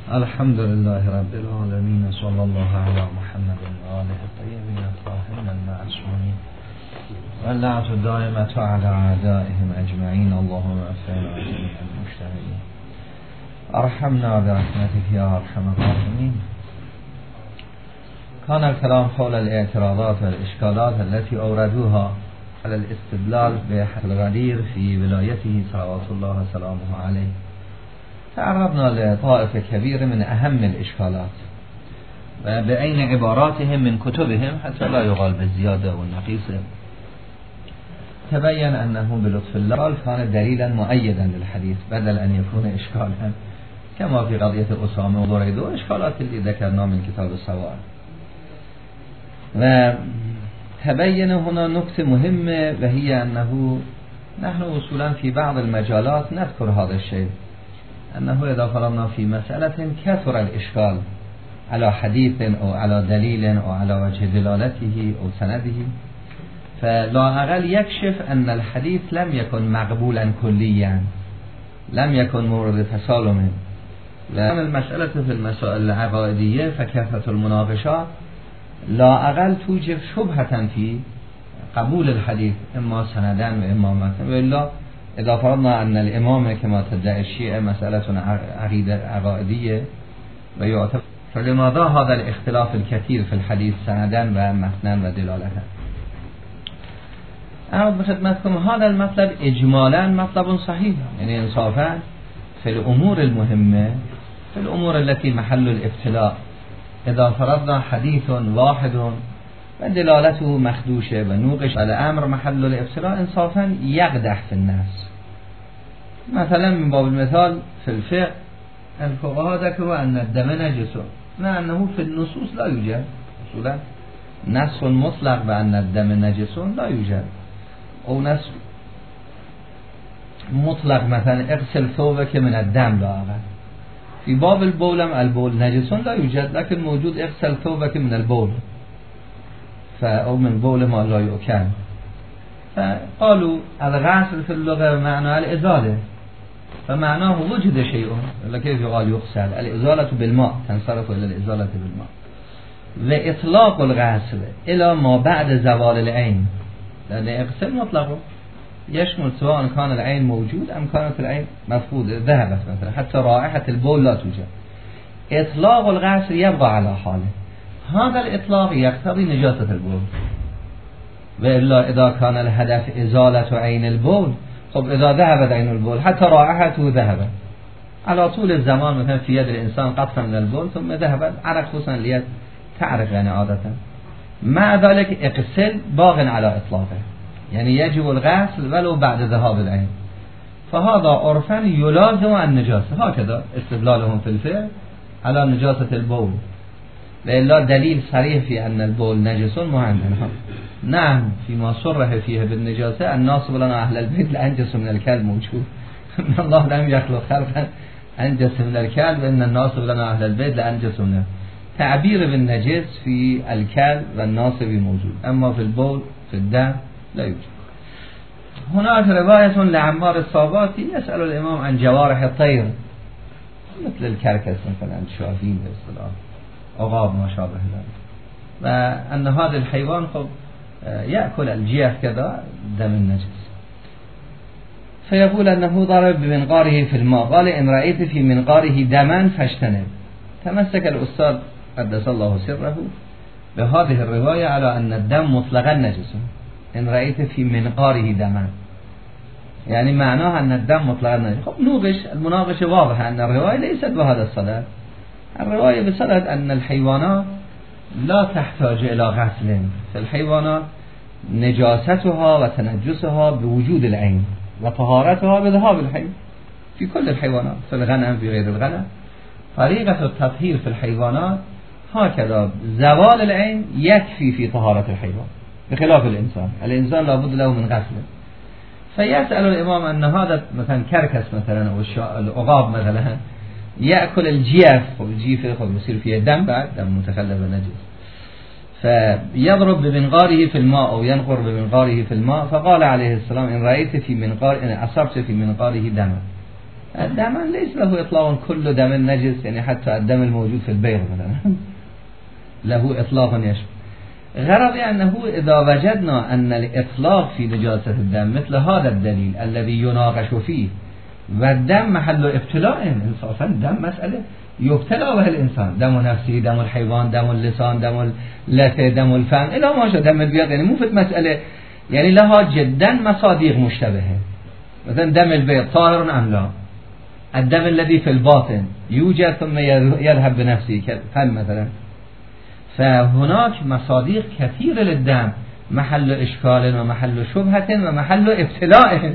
الحمد لله رب العالمين صلى الله على محمد وآله الطيبين الطاهرين المعصومين واللعنة الدائمة على أعدائهم أجمعين اللهم وفقنا جميع المجتهدين ارحمنا برحمتك يا أرحم الراحمين. كان الكلام حول الاعتراضات والإشكالات التي أوردوها على الاستدلال بحق الغدير في ولايته صلوات الله وسلامه عليه. تعرضنا لطائف كبير من أهم الإشكالات وبأين عباراتهم من كتبهم حتى لا يغال بالزيادة والنقيصة. تبين أنه بلطف الله كان دليلا مؤيدا للحديث بدل أن يكون إشكالا كما في قضية أسامة وبريدة وإشكالات اللي ذكرنا من كتاب السوائل. وتبين هنا نقطة مهمة وهي أنه نحن وصولا في بعض المجالات نذكر هذا الشيء، أنه إذا فرضنا في مسألة كثر الإشكال على حديث أو على دليل أو على وجه دلالته أو سنده، فلا أقل يكشف أن الحديث لم يكن مقبولا كليا، لم يكن مورد تسالم. لأن المسألة في المسائل العقائدية فكثرة المناقشات لا أقل توجب شبهة في قبول الحديث إما سندا وإما متن. وإلا إذا فرضنا أن الإمام كما تدعي الشيعة مسألة عقيدة عقائدية ويعتبر، فلماذا هذا الاختلاف الكثير في الحديث سندا ومتنا ودلالة؟ أعود بخدمتكم هذا المطلب إجمالا مطلب صحيح، يعني إنصافا في الأمور المهمة، في الأمور التي محل الابتلاء، إذا فرضنا حديث واحد ودلالته مخدوشة ونوقش على أمر محل الابتلاء إنصافا يقدح في الناس. مثلا من باب المثال في الفقه الفقهاء ذكروا أن الدم نجس، مع أنه في النصوص لا يوجد اصولا نص مطلق بأن الدم نجس لا يوجد، أو نص مطلق مثلا اغسل ثوبك من الدم لا أقل. في باب البول البول نجس لا يوجد، لكن موجود اغسل ثوبك من البول أو من بول ما لا يؤكل. فقالوا الغسل في اللغة معنى الإزالة، فمعناه وجد شيء، كيف يقال يغسل؟ الإزالة بالماء، تنصرف إلى الإزالة بالماء. وإطلاق الغسل إلى ما بعد زوال العين، لأن اغسل مطلقه يشمل سواء كان العين موجود أم كانت العين مفقودة ذهبت مثلا، حتى رائحة البول لا توجد. إطلاق الغسل يبقى على حاله، هذا الإطلاق يقتضي نجاسة البول. وإلا إذا كان الهدف إزالة عين البول، طب إذا ذهبت عين البول حتى رائحته ذهبت على طول الزمان، مثلا في يد الإنسان قطرة من البول ثم ذهبت عرق، خصوصا اليد تعرق يعني عادة، مع ذلك اغسل باغ على إطلاقه، يعني يجب الغسل ولو بعد ذهاب العين. فهذا عرفا يلازم النجاسة، هكذا استدلالهم في الفقه على نجاسة البول. لإلا دليل صريح في أن البول نجس ما عندنا. نعم فيما صرح فيه بالنجاسة الناصب لنا أهل البيت لأنجس من الكلب موجود. إن الله لم يخلق خلقا أنجس من الكلب، إن الناصب لنا أهل البيت لأنجس منه. تعبير بالنجس في الكلب والناصب موجود، أما في البول في الدم لا يوجد. هناك رواية لعمار الصاباتي يسأل الإمام عن جوارح الطير مثل الكركس مثلا الشافين باصطلاح عقاب ما شابه ذلك، وأن هذا الحيوان خب يأكل الجيف كذا دم النجس. فيقول أنه ضرب بمنقاره في الماء، قال إن رأيت في منقاره دما فاجتنب. تمسك الأستاذ قدس الله سره بهذه الرواية على أن الدم مطلقا نجس. إن رأيت في منقاره دما يعني معناها أن الدم مطلقا نجس. خب نوقش المناقشة واضحة أن الرواية ليست بهذا الصدد. الرواية بصدد أن الحيوانات لا تحتاج إلى غسل، فالحيوانات نجاستها وتنجسها بوجود العين وطهارتها بذهاب العين في كل الحيوانات، في الغنم في غير الغنم. طريقة التطهير في الحيوانات هكذا، زوال العين يكفي في طهارة الحيوان بخلاف الإنسان. الإنسان لابد له من غسل. فيسأل الإمام أن هذا مثلا كركس مثلا أو العقاب مثلا يأكل الجيف، والجيف يصير فيه دم بعد دم متخلف ونجس، فيضرب بمنقاره في الماء أو ينقر بمنقاره في الماء. فقال عليه السلام إن رأيت في منقار إن أصبت في منقاره دما الدم ليس له إطلاق كل دم نجس، يعني حتى الدم الموجود في البيض مثلا له إطلاق يشمل. غرض أنه إذا وجدنا أن الإطلاق في نجاسة الدم مثل هذا الدليل الذي يناقش فيه والدم محل ابتلاء، انصافا دم مسألة يبتلى به الإنسان، دم نفسي، دم الحيوان، دم اللسان، دم اللثة، دم الفم، إلى ما شاء دم البيض، يعني مو في مسألة يعني لها جدا مصادیق مشتبهه. مثلا دم البيض طاهر أم لا، الدم الذي في الباطن يوجد ثم يذهب بنفسه كالفم مثلا. فهناك مصادیق كثيرة للدم محل إشكال ومحل شبهة ومحل ابتلاء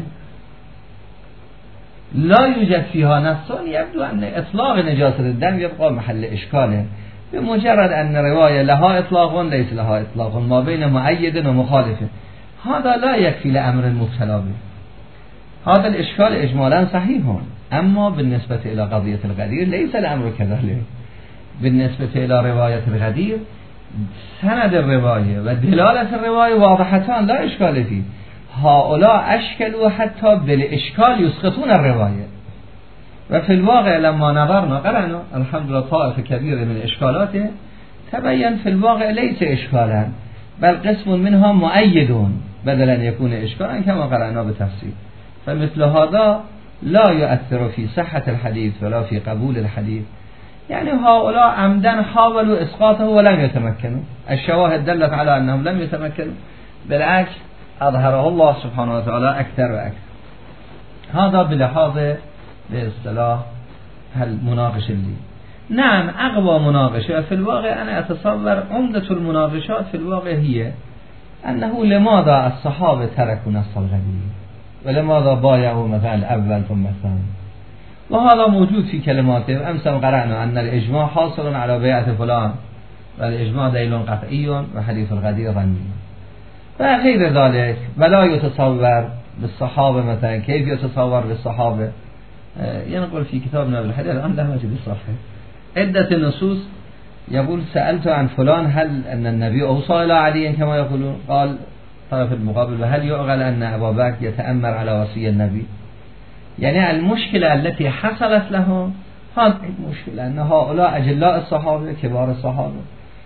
لا يوجد فيها نص. يبدو أن إطلاق نجاسة الدم يبقى محل إشكاله بمجرد أن رواية لها إطلاق ليس لها إطلاق ما بين مؤيد ومخالف. هذا لا يكفي لأمر المبتلى به. هذا الإشكال إجمالا صحيح، أما بالنسبة إلى قضية الغدير ليس الأمر كذلك. بالنسبة إلى رواية الغدير سند الرواية ودلالة الرواية واضحتان لا إشكال فيه. هؤلاء أشكلوا حتى بالإشكال يسقطون الرواية، وفي الواقع لما نظرنا قرأنا الحمد لله طائفة كبيرة من إشكالاته تبين في الواقع ليس إشكالا بل قسم منها مؤيدون بدلا يكون إشكالا كما قرأنا بتفسير. فمثل هذا لا يؤثر في صحة الحديث ولا في قبول الحديث. يعني هؤلاء عمدا حاولوا إسقاطه ولم يتمكنوا. الشواهد دلت على أنهم لم يتمكنوا، بالعكس أظهره الله سبحانه وتعالى أكثر وأكثر. هذا بلحاظ باصطلاح المناقشة اللي نعم أقوى مناقشة في الواقع. أنا أتصور عمدة المناقشات في الواقع هي أنه لماذا الصحابة تركوا نص الغدير ولماذا بايعوا مثلا الأول ثم الثاني. وهذا موجود في كلماته. أمس قرأنا أن الإجماع حاصل على بيعة فلان والإجماع دليل قطعي وحديث الغدير ظني وغير ذلك. ولا يتصور بالصحابة مثلا كيف يتصور بالصحابة. ينقل في كتابنا بالحديث الآن لا مجد الصفحة عدة نصوص يقول سألت عن فلان هل أن النبي أوصى إلى علي كما يقولون، قال طرف المقابل وهل يعقل أن أبا بكر يتأمر على وصي النبي. يعني المشكلة التي حصلت لهم هذه المشكلة أن هؤلاء أجلاء الصحابة كبار الصحابة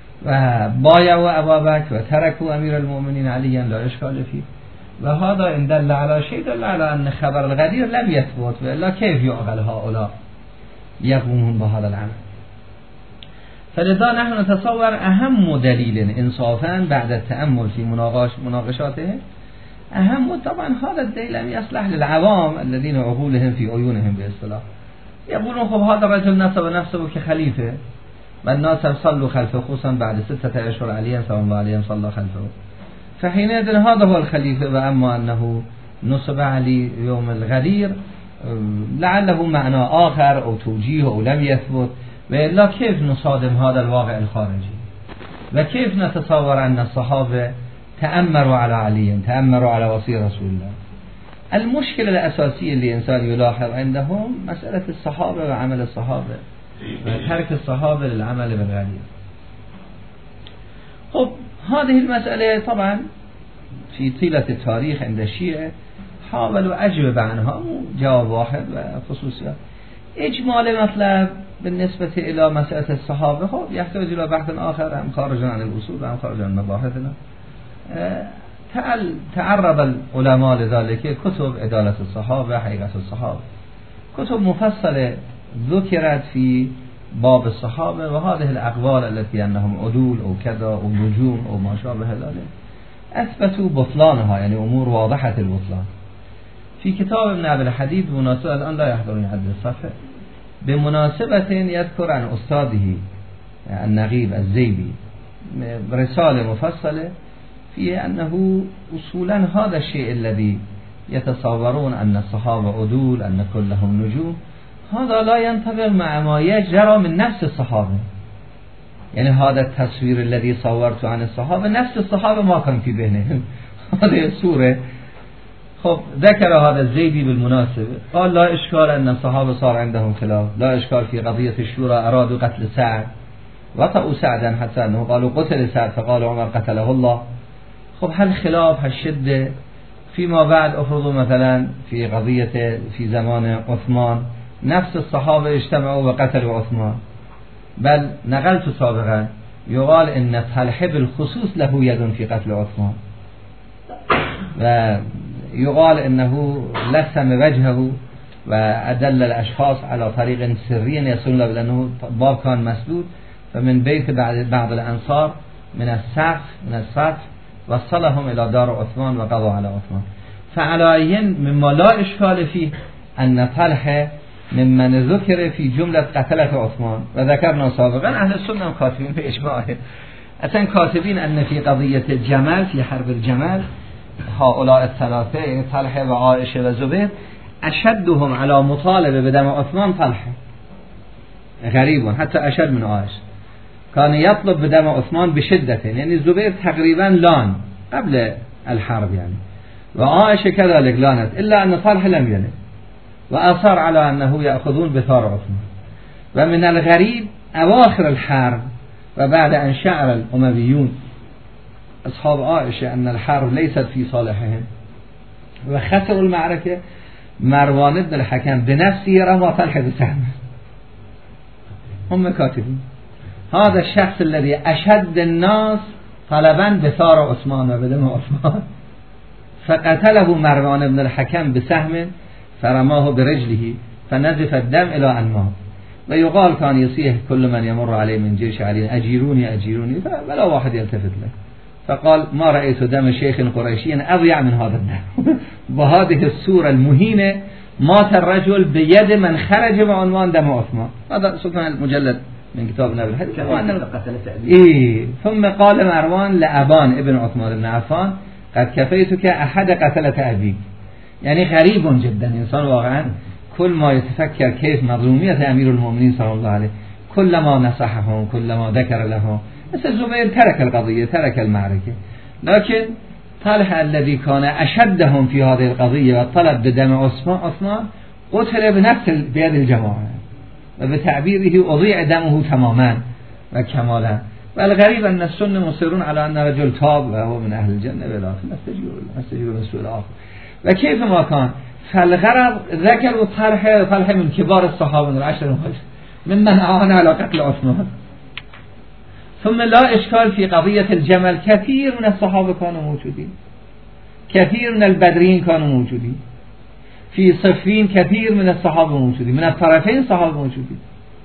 وبايعوا أبا بكر وتركوا أمير المؤمنين عليا لا إشكال فيه. وهذا إن دل على شيء دل على أن خبر الغدير لم يثبت، وإلا كيف يعقل هؤلاء يقومون بهذا العمل. فلذا نحن نتصور أهم دليل إنصافا بعد التأمل في مناقشاته أهم طبعا هذا الدليل لم يصلح للعوام الذين عقولهم في عيونهم باصطلاح. يقولون خب هذا الرجل نصب نفسه كخليفة والناس صلوا خلفه خصوصا بعد 6 أشهر عليا صلى الله عليه وسلم خلفه، فحينئذ هذا هو الخليفة. وأما أنه نصب علي يوم الغدير لعله معنى آخر أو توجيه أو لم يثبت، وإلا كيف نصادم هذا الواقع الخارجي وكيف نتصور أن الصحابة تأمروا على علي تأمروا على وصي رسول الله. المشكلة الأساسية اللي إنسان يلاحظ عندهم مسألة الصحابة وعمل الصحابة وترك الصحابة للعمل بالغدير. خب هذه المسألة طبعا في طيلة التاريخ عند الشيعة حاولوا أجوبة عنها جواب واحد وخصوصيات. إجمال مطلب بالنسبة إلى مسألة الصحابة خب يحتاج إلى بحث آخر هم خارج عن الأصول هم خارج عن مباحثنا. تعرض العلماء لذلك كتب عدالة الصحابة حقيقة الصحابة، كتب مفصلة ذكرت في باب الصحابة وهذه الأقوال التي أنهم عدول أو كذا أو نجوم أو ما شابه ذلك أثبتوا بطلانها، يعني أمور واضحة البطلان. في كتاب ابن أبي الحديد بمناسبة الآن لا يحضرني عد الصفحة بمناسبة يذكر عن أستاذه النقيب الزيبي رسالة مفصلة في أنه أصولا هذا الشيء الذي يتصورون أن الصحابة عدول أن كلهم نجوم هذا لا ينطبق مع ما يجرى من نفس الصحابة. يعني هذا التصوير الذي صورت عن الصحابة نفس الصحابة ما كان في بينهم هذه الصورة. خب ذكر هذا الزيدي بالمناسبة قال لا إشكال أن الصحابة صار عندهم خلاف، لا إشكال في قضية الشورى أرادوا قتل سعد وطأوا سعدا حتى أنه قالوا قتل سعد فقال عمر قتله الله. خب هالخلاف هالشدة فيما بعد أفرضوا مثلا في قضية في زمان عثمان نفس الصحابة اجتمعوا وقتلوا عثمان، بل نقلت سابقا يقال ان طلحه بالخصوص له يد في قتل عثمان، و يقال انه لسم وجهه و ادل الاشخاص على طريق سري يصل له، لانه باب كان مسدود، فمن بيت بعض الانصار من السقف وصلهم الى دار عثمان و قضى على عثمان. فعلى أين مما لا اشكال فيه ان طلحه ممن ذكر في جملة قتلة عثمان، و ذكرنا سابقا اهل السنه هم كاتبين به اجماعه، اصلا كاتبين ان في قضية جمل، في حرب الجمل، هؤلاء الثلاثه یعنی طلحه و عائشه و زبیر اشدهم على مطالبه بدم عثمان طلحه، غریب حتی اشد من عائشه، كان يطلب بدم عثمان بشدة، يعني زبير تقريبا لان قبل الحرب يعني، وعائشة كذلك لانت، إلا أن طلحة لم يلن، وأصر على أنه يأخذون بثار عثمان. ومن الغريب أواخر الحرب وبعد أن شعر الأمويون أصحاب عائشة أن الحرب ليست في صالحهم وخسروا المعركة، مروان بن الحكم بنفسه رمى طلحة بسهم. هم كاتبين هذا الشخص الذي أشد الناس طلبا بثار عثمان و بدم عثمان، فقتله مروان بن الحكم بسهم فرماه برجله فنزف الدم إلى أنماه. ويقال كان يصيح كل من يمر عليه من جيش علي أجيروني أجيروني، فلا واحد يلتفت له، فقال ما رأيت دم شيخ قريشي أضيع من هذا الدم. بهذه الصورة المهينة مات الرجل بيد من خرج بعنوان دم عثمان. هذا سكن المجلد من كتاب نبي الحديث. ثم قال مروان لأبان ابن عثمان بن عفان قد كفيتك أحد قتلة أبيك. يعني غريب جدا، إنسان واقعا كل ما يتفكر كيف مظلومية أمير المؤمنين صلى الله عليه، كلما نصحهم كلما ذكر لهم، مثل زبير ترك القضية ترك المعركة، لكن طلحة الذي كان أشدهم في هذه القضية وطلب بدم عثمان قتل بنفس بيد الجماعة، وبتعبيره أضيع دمه تماما وكمالا. والغريب أن السنة مصرون على أن رجل تاب وهو من أهل الجنة والآخر نستجيب من سوء الآخر. وكيف ما كان فالغرض ذكروا طلحة من كبار الصحابة من العشر المبشرين ممن أعان على قتل عثمان. ثم لا إشكال في قضية الجمل، كثير من الصحابة كانوا موجودين، كثير من البدرين كانوا موجودين، في صفين كثير من الصحابة موجودين، من الطرفين صحابة موجودين.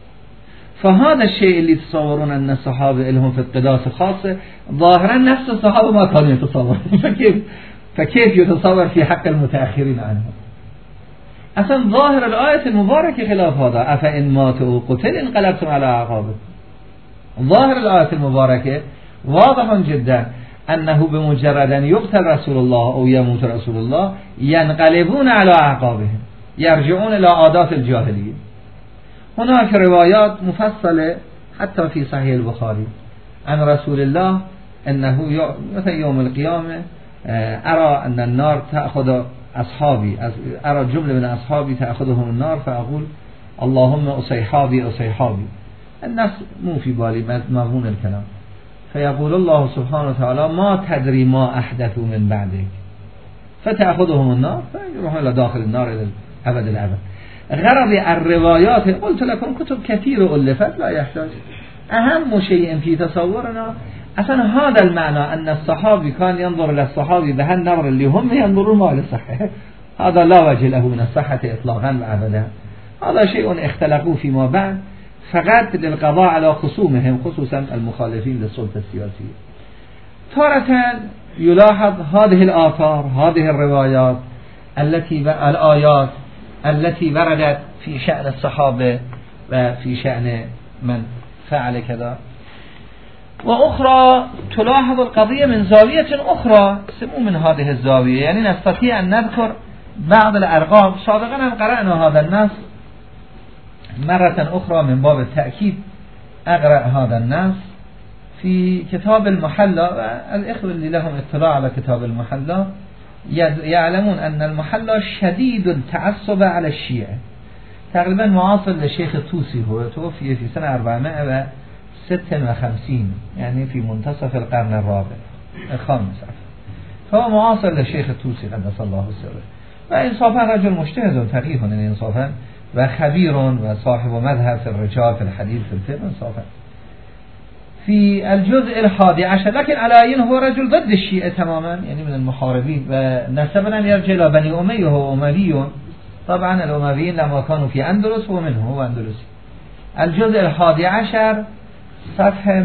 فهذا الشيء اللي تصورون أن الصحابة لهم في القداس خاصة، ظاهرا نفس الصحابة ما كانوا يتصورون. فكيف يتصور في حق المتأخرين عنهم؟ أصلا ظاهر الآية المباركة خلاف هذا، أفإن ماتوا قتل انقلبتم على أعقابكم. ظاهر الآية المباركة واضح جدا أنه بمجرد أن يقتل رسول الله أو يموت رسول الله ينقلبون على أعقابهم، يرجعون إلى عادات الجاهلية. هناك روايات مفصلة حتى في صحيح البخاري عن رسول الله أنه مثل يوم القيامة أرى أن النار تأخذ أصحابي، أرى جملة من أصحابي تأخذهم النار فأقول اللهم أصيحابي أصيحابي. الناس مو في بالي مضمون الكلام، فيقول الله سبحانه وتعالى ما تدري ما أحدثوا من بعدك، فتأخذهم النار فيروحون إلى داخل النار إلى أبد الأبد. غرض الروايات قلت لكم كتب كثير ألفت لا يحتاج. أهم شيء في تصورنا أصلا هذا المعنى أن الصحابي كان ينظر إلى الصحابي بهالنظر اللي هم ينظرون ما للصحة، هذا لا وجه له من الصحة إطلاقا أبدا. هذا شيء اختلفوا فيما بعد فقط للقضاء على خصومهم، خصوصا المخالفين للسلطة السياسية. تارة يلاحظ هذه الآثار، هذه الروايات الآيات التي وردت في شأن الصحابة وفي شأن من فعل كذا، وأخرى تلاحظ القضية من زاوية أخرى سمو من هذه الزاوية. يعني نستطيع أن نذكر بعض الأرقام. سابقا قرأنا هذا النص مرة أخرى من باب التأكيد، أقرأ هذا النص في كتاب المحلى، والإخوة اللي لهم اطلاع على كتاب المحلى يعلمون أن المحلى شديد التعصب على الشيعة، تقريبا معاصر للشيخ الطوسي، هو توفي في سنة 456 يعني في منتصف القرن الخامس، فهو معاصر للشيخ الطوسي قدس الله سره، وإنصافا رجل مجتهد فقيه، يعني إنصافا و خبیر و صاحب مذهب في الرجال في الحديث في الفقه صاحب في الجزء 11. لكن على هو رجل ضد الشيعة تماما يعني من المحاربين ونسبنا يرجع إلى بني أمية وهو أموي. طبعا الأمويين لما كانوا في أندلس ومنه هو أندلسي. الجزء 11 صفحة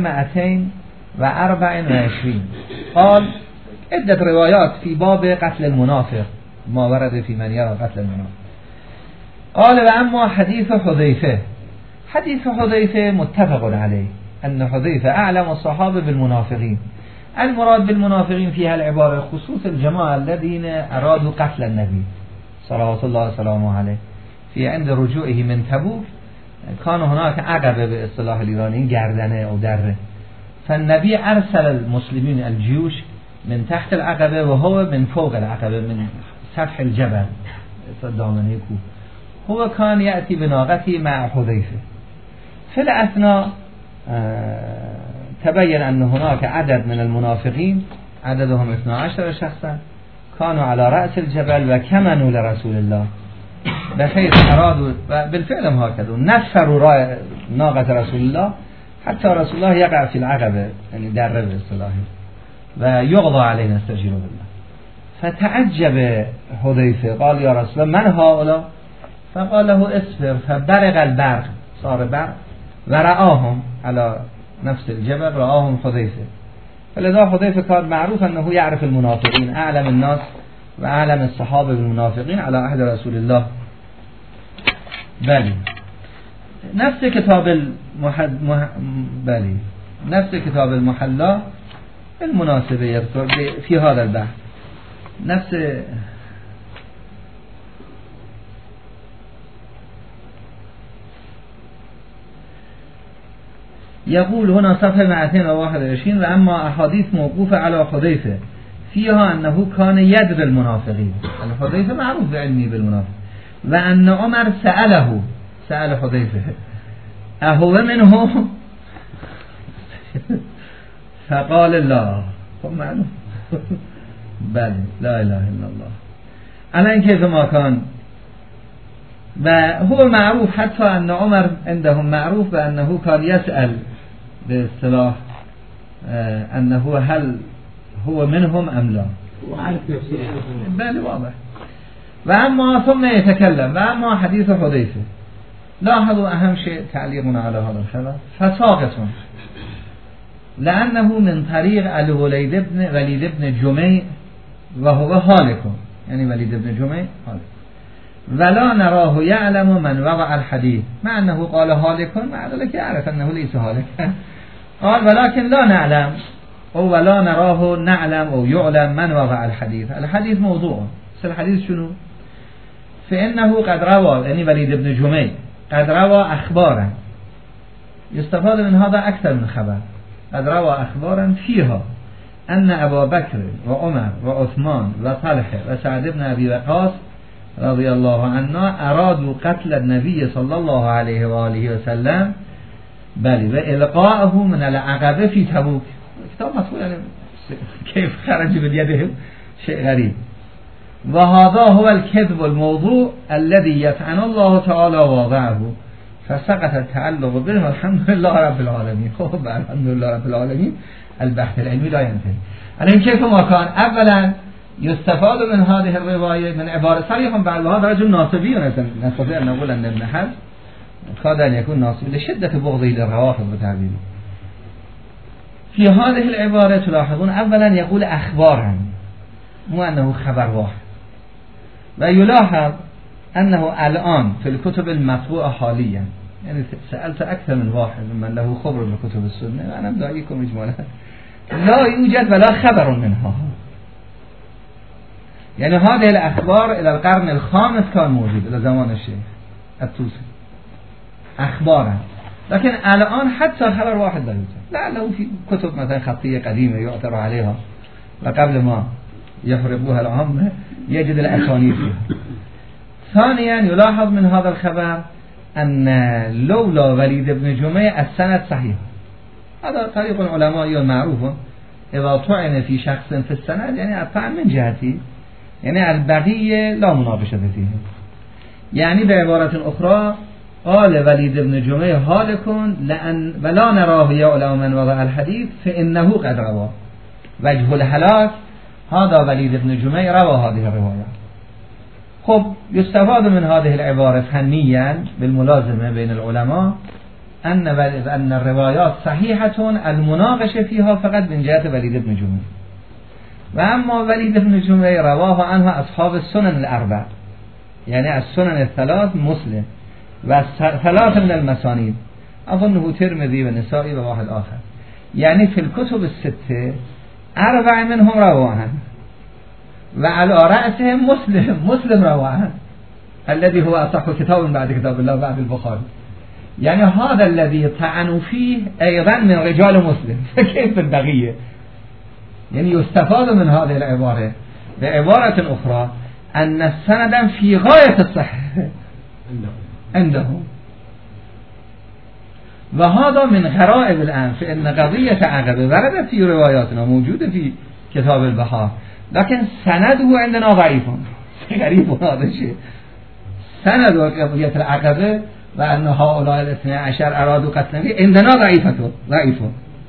224 قال عدة روايات في باب قتل المنافق ما ورد في من يرى قتل المنافق. قال وأما حديث حذيفة. حديث حذيفة متفق عليه أن حذيفة أعلم الصحابة بالمنافقين. المراد بالمنافقين فيها العبارة خصوص الجماعة الذين أرادوا قتل النبي صلوات الله وسلامه عليه في عند رجوعه من تبوك. كان هناك عقبة باصطلاح الإيرانيين گردنه أو دره، فالنبي أرسل المسلمين الجيوش من تحت العقبة وهو من فوق العقبة من سطح الجبل دامنه کوه. هو كان يأتي بناقته مع حذيفة. في الأثناء تبين أن هناك عدد من المنافقين عددهم 12 شخصا كانوا على رأس الجبل وكمنوا لرسول الله بحيث أرادوا بالفعل هكذا نفروا ناقة رسول الله حتى رسول الله يقع في العقبة يعني دره باصطلاحه ويغضى عليه نستجير بالله. فتعجب حذيفة قال يا رسول الله من هؤلاء؟ فقال له اصبر. فبرق البرق صار برق ورآهم على نفس الجبل رآهم حذيفة. فلذا حذيفة كان معروف أنه يعرف المنافقين أعلم الناس وأعلم الصحابة بالمنافقين على عهد رسول الله. بلي نفس كتاب نفس كتاب المحلى المناسبة يذكر في هذا البحث نفس يقول هنا صفحة 221 وأما أحاديث موقوفة على حذيفة فيها أنه كان يدري المنافقين. الحذيفة معروف بعلمه بالمنافق. وأن عمر سأل حذيفة أهو منهم؟ فقال لا. معلوم بل لا إله إلا الله. الآن كيف ما كان وهو معروف حتى أن عمر عندهم معروف بأنه كان يسأل باصطلاح أنه هل هو منهم أم لا. بل واضح. وأما ثم يتكلم وأما حديث حذيفة لاحظوا أهم شيء تعليقنا على هذا الخبر فساقط لأنه من طريق الوليد بن جميع وهو هالك يعني وليد بن جميع هالك ولا نراه يعلم من وضع الحديث مع أنه قال هالك مع ذلك يعرف أنه ليس هالك. قال ولكن لا نعلم أو ولا نراه نعلم أو يعلم من وضع الحديث. الحديث موضوع. الحديث شنو؟ فإنه قد روى يعني وليد بن جميع قد روى أخبارا يستفاد من هذا أكثر من خبر. قد روى أخبارا فيها أن أبا بكر وعمر وعثمان وطلحة وسعد بن أبي وقاص رضي الله عنه أرادوا قتل النبي صلى الله عليه وآله وسلم بل وإلقاءه من العقبة في تبوك. كتاب مطبوع يعني كيف خرج من يدهم شيء غريب. وهذا هو الكذب الموضوع الذي يطعن الله تعالى واضعه فسقط التعلق به والحمد لله رب العالمين. خب الحمد لله رب العالمين البحث العلمي لا ينتهي. الان كيف ما كان اولا يستفاد من هذه الرواية من عبارة صريحا بعد هذا رجل ناصبي نستطيع أن نقول أن ابن حزم كاد أن يكون ناصبي لشدة بغضه للروافض بتعبيره. في هذه العبارة تلاحظون اولا يقول أخبارا مو أنه خبر واحد. ويلاحظ أنه الآن في الكتب المطبوعة حاليا يعني سألت أكثر من واحد من له خبر بكتب السنة وأنا بدعيكم إجمالا لا يوجد ولا خبر منها. يعني هذه الأخبار إلى القرن الخامس كان موجود إلى زمان الشيخ الطوسي أخبارا، لكن الآن حتى خبر واحد لا يوجد. لعله في كتب مثلا خطية قديمة يعثر عليها وقبل ما يفرقوها العامة يجد الأسانيد فيها. ثانيا يلاحظ من هذا الخبر أن لولا وليد بن جميع السند صحيح. هذا طريق العلماء معروف إذا طعن في شخص في السند يعني الطعن من جهتي يعني البقية لا مناقشة فيه. یعنی به عبارت اخرى قال ولید بن جمعه حال کن لأن ولا نراه یعلم من وضع الحديث فإنه قد روا وجه الهلاك هذا ولید بن جمعه روا هذه الرواية. خب يستفاد من هذه العبارة فنيا بالملازمة بين العلماء أن الروايات صحيحة المناقشة فيها فقط من جهة ولید بن جمعه، و اما ولید بن جمعه رواه عنها اصحاب السنن الاربع، یعنی از سنن الثلاث مسلم و ثلاث من المسانید اظنه ترمذی و نسائی و واحد آخر، یعنی فی الكتب السته اربع منهم رواه و على رأسهم مسلم رواه الذي هو اصح كتاب بعد كتاب الله بعد البخاري، يعني هذا الذي طعنوا فيه ايضا من رجال مسلم فكيف البقية؟ يعني يستفاد من هذه العبارة بعبارة أخرى أن السند في غاية الصحة عندهم، وهذا من غرائب الآن، فإن قضية عقبة وردت في رواياتنا موجودة في كتاب البحار، لكن سنده عندنا ضعيف. غريب هذا الشيء، سند قضية العقبة وأن هؤلاء الاثنى عشر أرادوا قتل النبي عندنا ضعيف،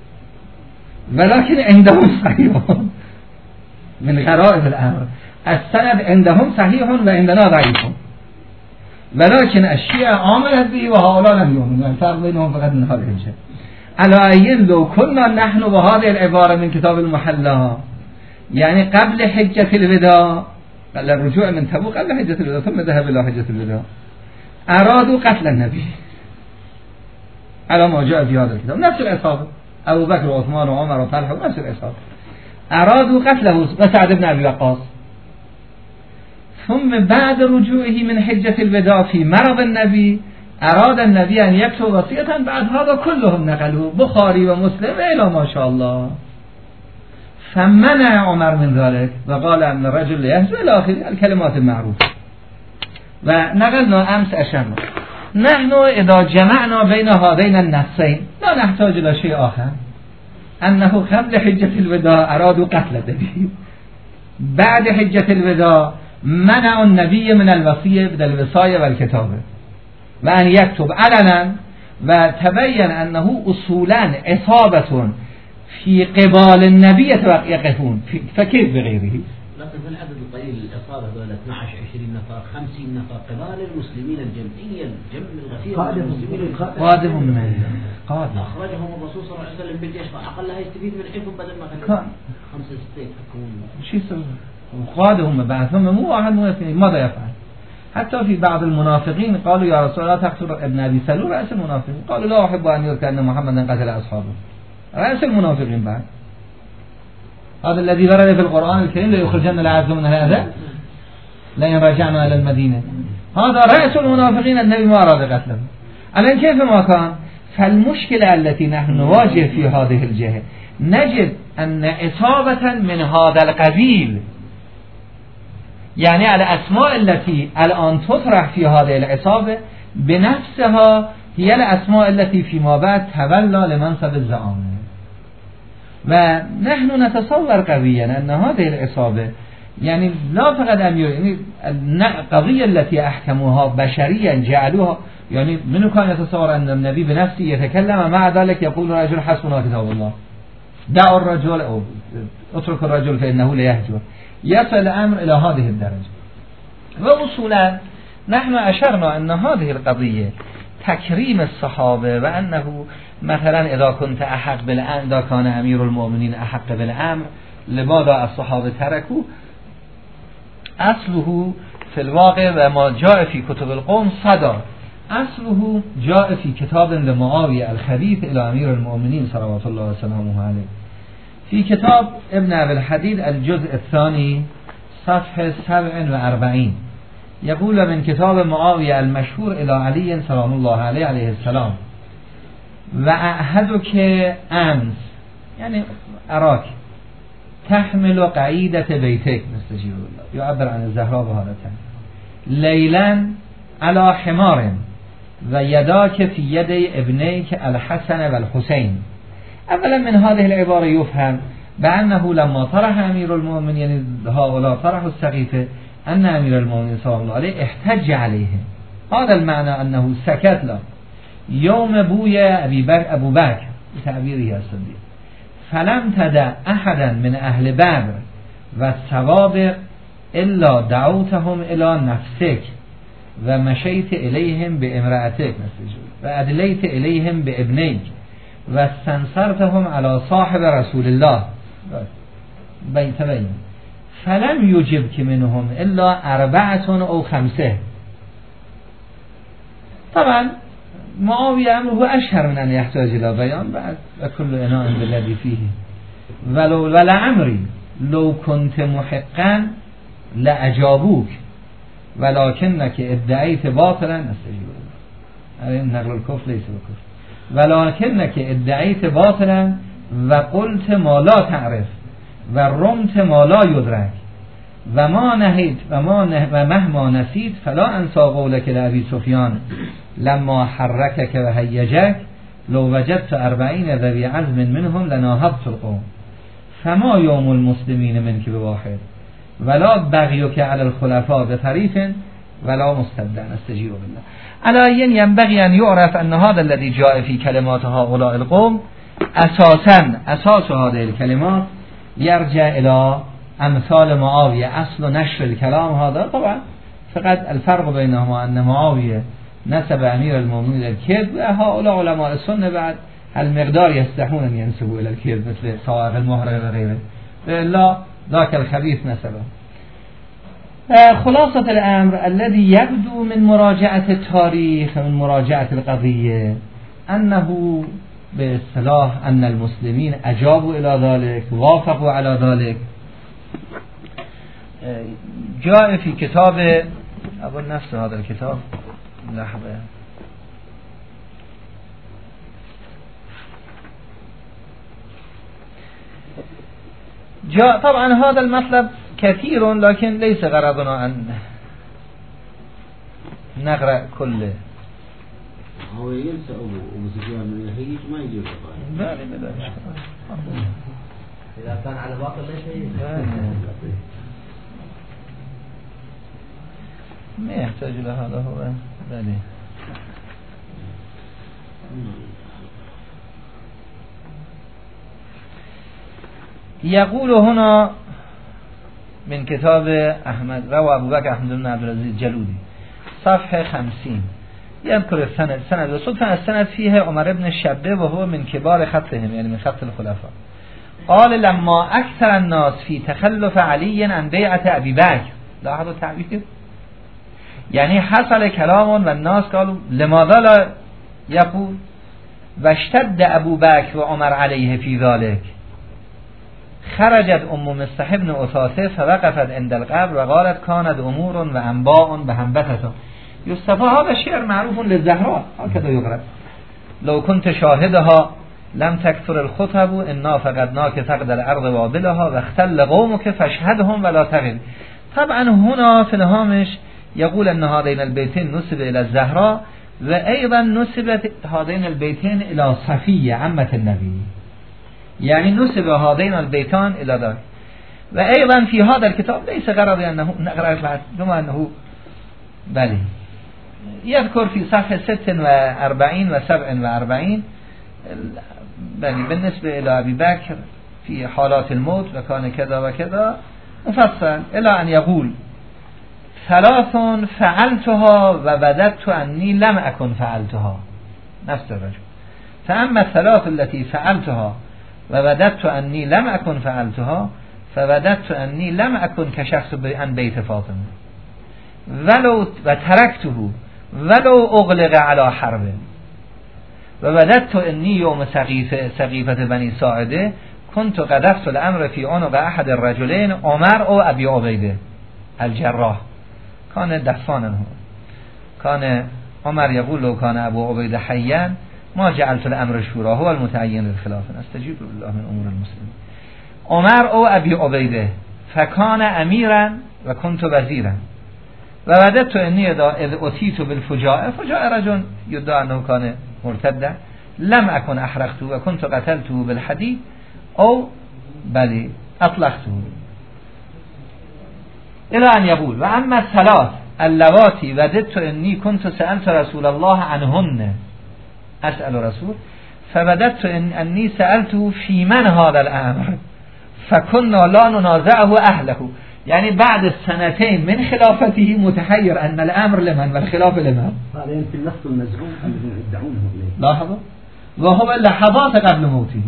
ولكن عندهم صحيح. من غرائب الأمر السند عندهم صحيح وعندنا ضعيف، ولكن الشيعة آمنت به وهؤلاء لم يؤمنوا، الفرق بينهم فقط من هذا الشيء. على أي لو كنا نحن بهذه العبارة من كتاب المحلى، يعني قبل حجة الوداع، قبل الرجوع من تبوك قبل حجة الوداع ثم ذهب إلى حجة الوداع، أرادوا قتل النبي على ما جاء في هذا الكتاب، نفس العصابة أبو بكر وعثمان وعمر وطلحة ونفس العصابة أرادوا قتله وسعد بن أبي وقاص. ثم بعد رجوعه من حجة الوداع في مرض النبي أراد النبي أن يكتب وصية، بعد هذا كلهم نقلوا بخاري ومسلم إلى ما شاء الله. فمنع عمر من ذلك وقال أن الرجل يهزم إلى آخر الكلمات المعروفة. ونقلنا أمس أشرنا نحن إذا جمعنا بين هذين النصين لا نحتاج إلى شيء آخر، أنه قبل حجة الوداع أرادوا قتل النبي، بعد حجة الوداع منع النبي من الوصية بالوصاية والكتابة وأن يكتب علنا، وتبين أنه أصولا إصابة في قبال النبي يقفون فكيف بغيره. لكن في العدد القليل الإصابة دول 12 20 نفر 50 نفر قبال المسلمين الجمعية الجمع الغفير المسلمين قادهم من قادم أخرجهم الرسول صلى الله عليه وسلم بالجيش أقلها يستفيد من حيثم بدل ما كان 5 6 يحكمون شيء قادهم بعثهم مو واحد مو اثنين. ماذا يفعل؟ حتى في بعض المنافقين قالوا يا رسول الله تقتل ابن أبي سلول رأس المنافقين، قالوا لا أحب أن يذكر أن محمدا قتل أصحابه، رأس المنافقين بعد. هذا الذي ورد في القرآن الكريم ليخرجن الأعز من الأذى لئن رجعنا إلى المدينة، هذا رأس المنافقين النبي ما أراد قتله. الآن كيف ما كان؟ فالمشكلة التي نحن نواجه في هذه الجهة نجد أن إصابة من هذا القبيل، يعني الأسماء التي الآن تطرح في هذه العصابة بنفسها هي الأسماء التي فيما بعد تولى لمنصب الزعامة. ونحن نتصور قويا أن هذه العصابة يعني لا فقط أمير، يعني القضية التي أحكموها بشريا جعلوها، يعني منو كان يتصور أن النبي بنفسه يتكلم مع ذلك يقول رجل حسبنا كتاب الله، دعوا الرجل أو اترك الرجل فإنه ليهجر، يصل الأمر إلى هذه الدرجة. وأصولا نحن أشرنا أن هذه القضية تكريم الصحابة، وأنه مثلا إذا كنت أحق بالأمر، إذا كان أمير المؤمنين أحق بالأمر لماذا الصحابة تركوا، أصله في الواقع وما جاء في كتب القوم صدى، أصله جاء في كتاب لمعاوية الخليفة إلى أمير المؤمنين صلوات الله وسلامه عليه، في كتاب ابن أبي الحديد الجزء الثاني صفحة 47 يقول من كتاب معاوية المشهور إلى علي سلام الله عليه عليه السلام: وأعهدك أمس، يعني أراك تحمل قعيدة بيتك مستجيب الله، يعبر عن الزهراء بهذا ليلا على حمار ويداك في يد ابنيك الحسن والحسين. اولا من هذه العبارة يفهم بأنه لما طرح أمير المؤمنين يعني هؤلاء طرحوا السقيفة ان امیر المؤمنین سلام الله علیه احتج علیه. هذا المعنى انه سکت له یوم بوی ابو بکر، تعبیری هستند، فلم تدع احدا من اهل بدر و سوابق الا دعوتهم الى نفسک و مشیت الیهم به امرأتک و ادلیت الیهم به ابنیک و استنصرتهم علی صاحب رسول الله بیتبین فلم یجب که منهم الا 4 او 5. طبعا معاویه امره اشهر من ان یحتاج الى بیان بعد و کل اناء بالذی فیه ولعمری لو کنت محقا لاجابوک ولکنک ادعیت باطلا استجیب. این نقل الکفر لیس بکفر. ولکنک ادعیت باطلا و قلت ما لا تعرف و رمت ما لا یدرک و ما نهید و مهما نسید فلا انسا قولک لأبی سفیان لما حرکک و هیجک لو وجدت 40 ذوی عزم منهم لناهضت القوم فما یوم المسلمین منک بواحد ولا بغیک علی الخلفاء بطریف ولا مستبدع استجیب بالله. علایین ینبغی ان یعرف ان هذا الذي جاء في كلمات هؤلاء القوم اساس هذه الكلمات يرجع الى امثال معاویه. اصل و نشر الكلام هذا طبعا فقط الفرق بينهما ان معاویه نسب امیر المؤمنین الكذب و هؤلاء علماء السنه بعد المقدار يستحون ان ينسبوا الى الكذب مثل صواغ المهره و غيره لا ذاك الخبيث نسبه. خلاصة الأمر الذي يبدو من مراجعة التاريخ من مراجعة القضية أنه باصطلاح أن المسلمين أجابوا إلى ذلك وافقوا على ذلك. جاء في كتاب أبو النفس هذا الكتاب لحظة جاء طبعا هذا المطلب كثير لكن ليس غرضنا أن نقرأ كله. هو ينسى أبو سفيان من الهيج ما يجيب لا إذا كان على باطل ليس يجيب ما يحتاج إلى هذا هو بله. يقول هنا من كتاب أحمد روى أبو بكر أحمد بن عبد العزيز جلودي صفحة 50 يذكر السند وصدفا السند فيه عمر بن الشبه وهو من كبار خطهم يعني من خط الخلفاء. قال لما أكثر الناس في تخلف علي عن بيعة أبي بكر لاحظوا التعبير يعني حصل كلام والناس قالوا لماذا لا يقول واشتد أبو بكر وعمر عليه في ذلك خرجت مصطح بن أثاثة فوقفت عند القبر وقالت كانت أمور وأنباء بهنبتة يصطفى. هذا شعر معروف للزهراء هكذا يقرأ لو كنت شاهدها لم تكثر الخطب إنا فقدناك فقد الأرض وابلها واختل قومك فاشهدهم ولا تغل. طبعا هنا في الهامش يقول أن هذين البيتين نسب إلى الزهراء وأيضا نسبت هذين البيتين إلى صفية عمة النبي يعني نسب هذين البيتان إلى ذلك. وأيضا في هذا الكتاب ليس غرض أنه نقرأ بعد بما أنه بل يذكر في صفحة 46 و 47 بالنسبة إلى أبي بكر في حالات الموت وكان كذا وكذا مفصل إلى أن يقول 3 فعلتها ووددت أني لم أكن فعلتها نفس الرجل. فأما 3 التي فعلتها ووددت أني لم أكن فعلتها فوددت أني لم أكن كشخص عن بيت فاطمة ولو وتركته ولو أغلق على حرب ووددت أني يوم سقيفة بني ساعده كنت قذفت الأمر في عنق أحد الرجلين عمر أو أبي عبيدة الجراح كان دفانا هو كان عمر يقول لو كان أبو عبيدة حيا ما جعلت الأمر شورا هو المتعين للخلاف استجيب بالله من أمور المسلمين. عمر أو أبي عبيدة فكان أميرا وكنت وزيرا ووددت أني إذ أتيت بالفجاء فجاء رجل يدعى أنه كان مرتدا لم أكن أحرقته وكنت قتلته بالحديد أو بل أطلقته. الى ان یقول و اما الثلاث اللواتی وددت انی كنت سألت رسول الله عنهن اسأل رسول فوددت انی سألته فی من هذا الامر فكنا لا ننازعه اهله. یعنی بعد سنتين من خلافته متحير ان الامر لمن والخلاف لمن. هذا يمكن نص المزعوم الذين يدعونه اليه. لاحظوا وهو لحظات قبل موته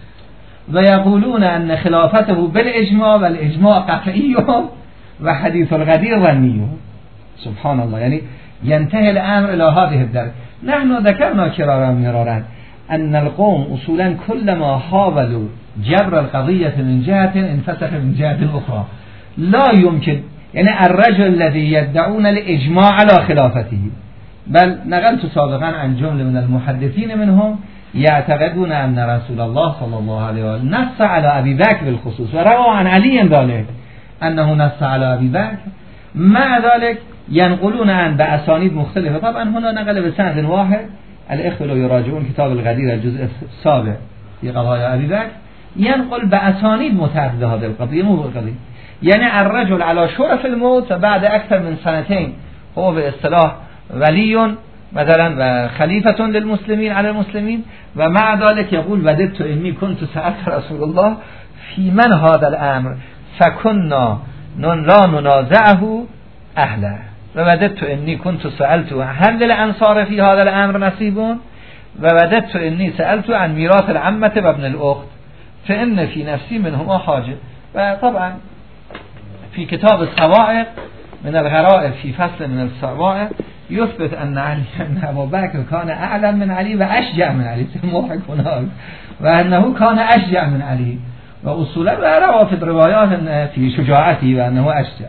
ويقولون ان خلافته بالاجماع والاجماع قطعي وحديث الغدير ظني. سبحان الله. يعني ينتهي الامر الى هذه الدرجه. نحن ذكرنا كرارا مرارا ان القوم اصولا كلما حاولوا جبر القضيه من جهه انفسخ من جهه اخرى. لا يمكن يعني الرجل الذي يدعون الاجماع على خلافته بل نقلت سابقا عن جمله من المحدثين منهم يعتقدون ان رسول الله صلى الله عليه وسلم نص على ابي بكر بالخصوص وروى عن علي ذلك انه نص على ابي بكر. مع ذلك ينقلون عن بأسانيد مختلفه. طبعا هنا نقل بسند واحد. الاخوه لو يراجعون كتاب الغدير الجزء السابع في قضايا ابي بكر ينقل بأسانيد متعدده هذه القضيه مو القضيه. يعني الرجل على شرف الموت وبعد أكثر من سنتين هو باصطلاح ولي مثلا وخليفة للمسلمين على المسلمين ومع ذلك يقول وددت إني كنت سألت رسول الله في من هذا الأمر فكنا لا ننازعه أهله ووددت إني كنت سألت هل للأنصار في هذا الأمر نصيب ووددت إني سألت عن ميراث العمة وابن الأخت فإن في نفسي منهما حاجة. وطبعا في كتاب الصواعق من الغرائب في فصل من الصواعق يثبت أن علي أن أبو بكر كان أعلم من علي وأشجع من علي سموحك هناك وأنه كان أشجع من علي وأصولا روى في الروايات في شجاعته وأنه أشجع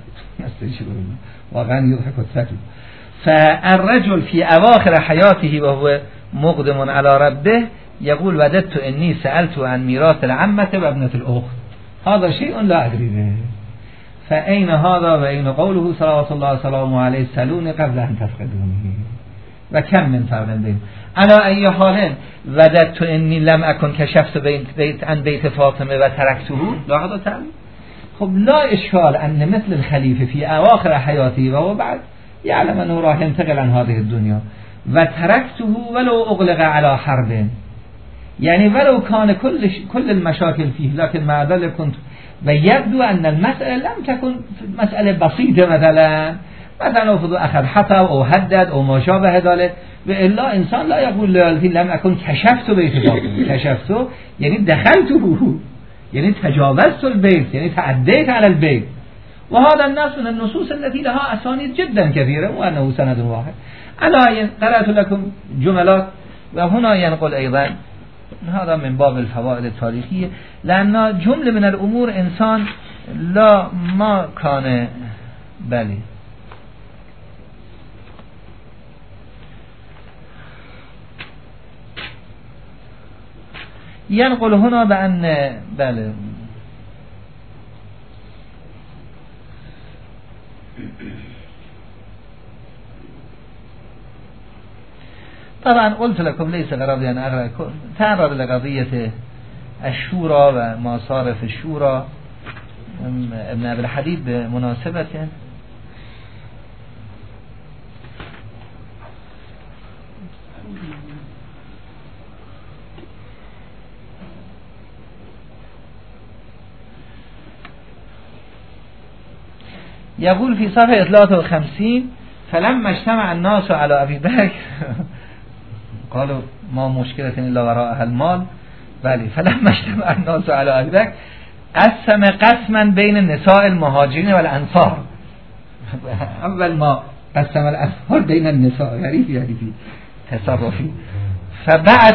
واقعا يضحك الثقل. فالرجل في أواخر حياته وهو مقدم على ربه يقول وددت إني سألت عن ميراث العمة وابنة الأخت. هذا شيء لا أدري به. فأين هذا وأين قوله صلوات الله وسلامه عليه سألوني قبل أن تفقدوني وكم من فرق بين على أي حال وددت إني لم أكن كشفت عن بيت فاطمة وتركته. لاحظوا تعالى خب لا إشكال أن مثل الخليفة في أواخر حياته وهو بعد يعلم أنه راح ينتقل عن هذه الدنيا وتركته ولو أغلق على حرب يعني ولو كان كل المشاكل فيه لكن مع ذلك كنت ويبدو أن المسألة لم تكن مسألة بسيطة مثلا أخذ حطب أو هدد أو ما شابه ذلك وإلا إنسان لا يقول لم أكن كشفت بيت فاطمة. كشفته يعني دخلته يعني تجاوزت البيت يعني تعديت على البيت. وهذا النص من النصوص التي لها أسانيد جدا كثيرة وأنه سند واحد. أنا قرأت لكم جملات وهنا ينقل أيضا هذا من باب الفوائد التاريخية لأن جملة من الأمور إنسان لا ما كان بلي ينقل هنا بأن بله طبعا قلت لكم ليس غرضي أن أقرأ تعرض لقضية الشورى وما صار في الشورى ابن أبي الحديد بمناسبة يقول في صفحة 53 فلما اجتمع الناس على أبي بكر قالوا ما مشكلة إلا وراءها المال. بله فلما اجتمع الناس على أبي بكر قسم قسما بين النساء المهاجرين والأنصار. أول ما قسم الأنصار بين النساء يعني في تصرفي فبعد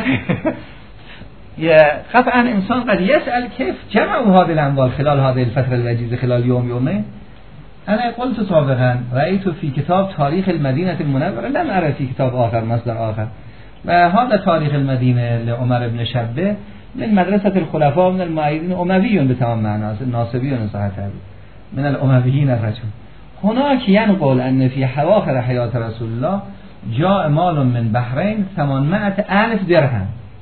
قطعا إنسان قد يسأل كيف جمعوا هذه الأموال خلال هذه الفترة الوجيزة خلال يوم يومين. أنا قلت سابقا رأيت في كتاب تاريخ المدينة المنورة لم أرى في كتاب آخر مصدر آخر وهذا تاريخ المدينة لعمر بن شبه من مدرسة الخلفاء من المعيدين أمويون بتمام معنى الناصبيون صحيح من الأمويين الرجل. هناك ينقل أن في أواخر حياة رسول الله جاء مال من بحرين 800,000 درهم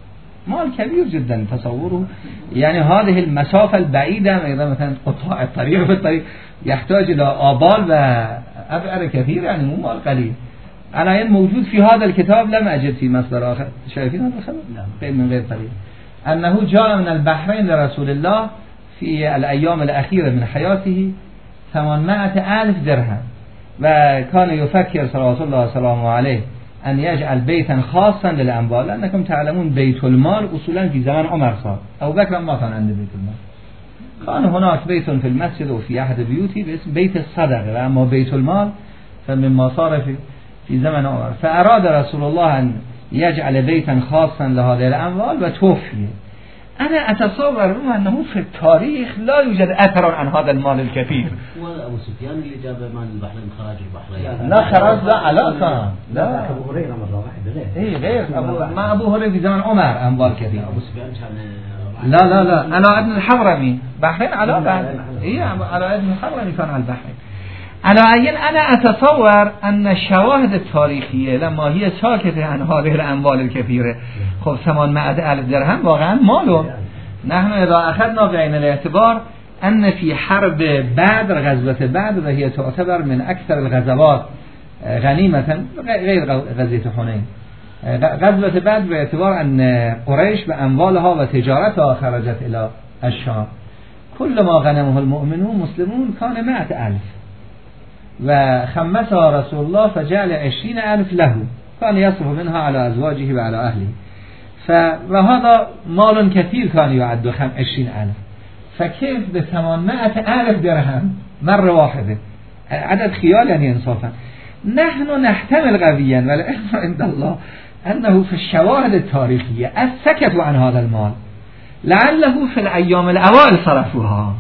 مال كبير جدا تصوره، يعني هذه المسافة البعيدة أيضا مثلا قطاع الطريق في الطريق يحتاج إلى آبال وأبعر كثير، يعني مو مال قليل. على موجود في هذا الكتاب، لم أجد في مصدر آخر. شايفين هذا الخبر؟ غير من غير طريق أنه جاء من البحرين لرسول الله في الأيام الأخيرة من حياته 800,000 درهم، وكان يفكر صلى الله وسلامه عليه أن يجعل بيتا خاصا للأنبال، لأنكم تعلمون بيت المال أصولا في زمن عمر صار، أو بكر ما كان عنده بيت المال، كان هناك بيت في المسجد وفي أحد بيوتي باسم بيت الصدقة، وأما بيت المال فمما صار في زمن عمر. فأراد رسول الله أن يجعل بيتا خاصا لهذه الأموال وتوفي. أنا أتصور أنه في التاريخ لا يوجد أثر عن هذا المال الكثير. وأبو سفيان اللي جاب مال البحرين خراج البحرين، لا خراج لا علاقة، لا أبو هريرة مرة واحدة غير غير ما أبو هريرة في زمن عمر أموال كثيرة. أبو سفيان كان لا أنا ابن الحضرمي بحرين علاقة، على ابن الحضرمي كان على البحرين. على أين أنا أتصور أن الشواهد التاريخية لما هي ساكتة عن هذه الأموال الكثيرة، خب 800,000 درهم واقعا ماله. نحن إذا أخذنا بعين الاعتبار أن في حرب بدر، غزوة بدر، وهي تعتبر من أكثر الغزوات غنيمة غير غزوة حنين، غزوة بدر باعتبار أن قريش بأموالها وتجارتها خرجت إلى الشام، كل ما غنمه المؤمنون مسلمون كان 100,000، وخمسها رسول الله فجعل 20,000 له، كان يصرف منها على أزواجه وعلى أهله، وهذا مال كثير كان يعد 20,000، فكيف ب800,000 درهم مرة واحدة؟ عدد خيال يعني إنصافا. نحن نحتمل قويا والعلم عند الله أنه في الشواهد التاريخية السكتوا عن هذا المال، لعله في الأيام الأوائل صرفوها.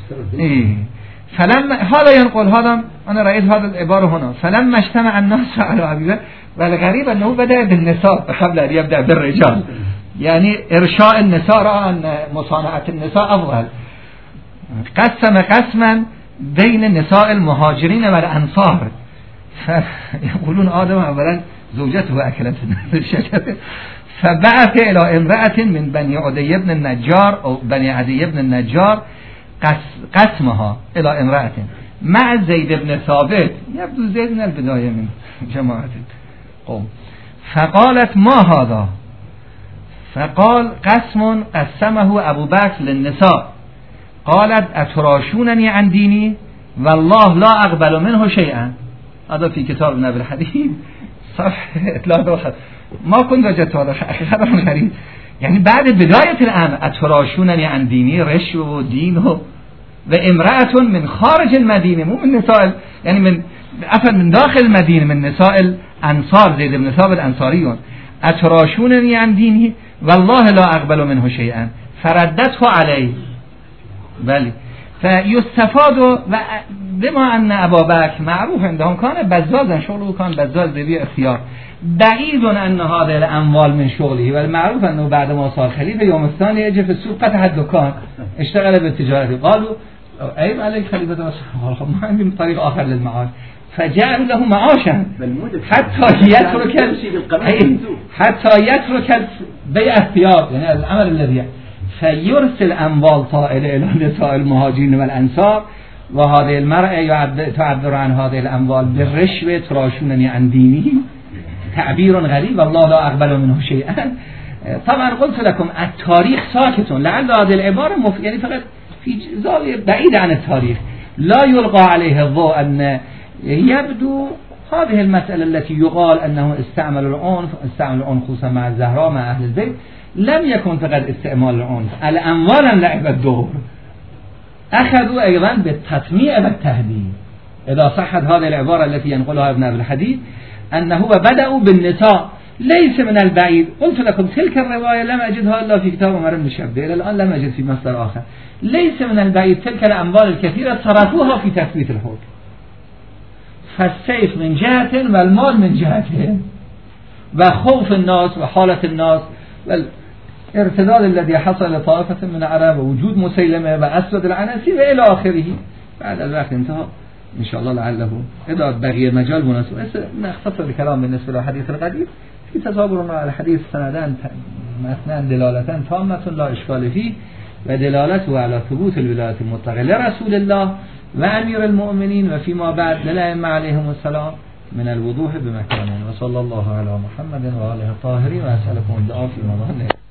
فلما هذا ينقل هذا، أنا رأيت هذا العبارة هنا، فلما اجتمع الناس على أبي بكر، والغريب أنه بدأ بالنساء قبل أن يبدأ بالرجال، يعني إرشاء النساء رأى أن مصانعة النساء أفضل، قسم قسما بين النساء المهاجرين والأنصار، فيقولون آدم أولا زوجته أكلت الشجرة، فبعث إلى امرأة من بني عدي بن النجار أو بني عدي بن النجار قسمها إلى امرأة مع زيد بن ثابت، يبدو زيد من البداية من جماعة قوم، فقالت ما هذا؟ فقال قسم قسمه أبو بكر للنساء، قالت أتراشونني عن ديني والله لا أقبل منه شيئا. هذا في كتاب ابن أبي الحديث صفحة 3. ما كنت وجدت هذا خبر غريب، يعني بعد بداية الأمر أتراشونني عن ديني، رش ودينه، وامرأة من خارج المدينة، مو من نساء، يعني من أصلا من داخل المدينة، من نساء الأنصار، زيد بن ثابت أنصاريون، أتراشونني عن دينه والله لا أقبل منه شيئا، فردته عليه. بله، فيستفاد بما أن أبا بكر معروف عندهم كان بزازا، شغله كان بزاز ذي اختيار، بعيد أن هذه الأموال من شغله، والمعروف أنه بعد ما صار خليفة يوم الثاني يجي في السوق فتح الدكان اشتغل بالتجارة، قالوا عيب عليك خليفة ما عندي طريق آخر للمعاش، فجعلوا له معاشا حتى يترك بيع الثياب، يعني العمل الذي فيرسل أموال طائلة إلى نساء المهاجرين والأنصار، وهذه المرأة تعبر عن هذه الأموال بالرشوة، تراشونني عن دينه، تعبير غريب، الله لا أقبل منه شيئا. طبعا قلت لكم التاريخ ساكت، لعل هذه العبارة يعني فقط في زاوية بعيدة عن التاريخ، لا يلقى عليه الضوء أن يبدو هذه المسألة التي يقال أنه استعمل العنف خصوصا مع الزهراء مع أهل البيت، لم يكن فقط استعمال العنف، الأموال لعب الدور، أخذوا أيضا بالتطميع والتهديد. إذا صحت هذه العبارة التي ينقلها ابن أبي الحديث أنه بدأوا بالنساء، ليس من البعيد، قلت لكم تلك الرواية لم أجدها إلا في كتاب عمر بن شبه، إلى الآن لم أجد في مصدر آخر، ليس من البعيد تلك الأموال الكثيرة صرفوها في تثبيت الحكم، فالسيف من جهة والمال من جهة، وخوف الناس وحالة الناس والارتداد الذي حصل لطائفة من العرب ووجود مسيلمة وأسود العنسي وإلى آخره. بعد الوقت انتهى إن شاء الله، لعله إذا بقي مجال مناسب نختصر الكلام بالنسبة للحديث القديم في تزابر مع الحديث سندان مثلا دلالتا تامة لا اشکال فيه و دلالت و علی ثبوت الولایت المطلقه لرسول الله و امیر المؤمنین و فیما بعد للائمه علیهم السلام من الوضوح بمكانه. و صلی الله علی محمد و آله الطاهرین و اسألكم الدعاء فی رمضان.